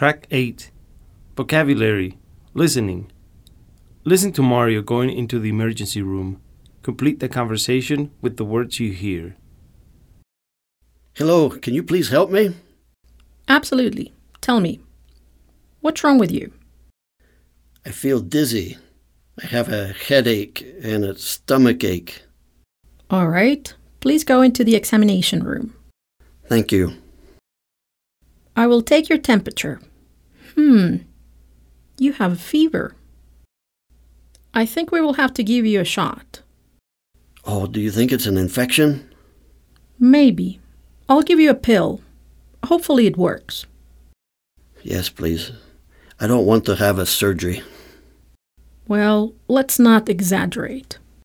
Track 8. Vocabulary. Listening. Listen to Mario going into the emergency room. Complete the conversation with the words you hear. Hello, can you please help me? Absolutely. Tell me. What's wrong with you? I feel dizzy. I have a headache and a stomach ache. All right. Please go into the examination room. Thank you. I will take your temperature. You have a fever. I think we will have to give you a shot. Oh, do you think it's an infection? Maybe. I'll give you a pill. Hopefully it works. Yes, please. I don't want to have a surgery. Well, let's not exaggerate.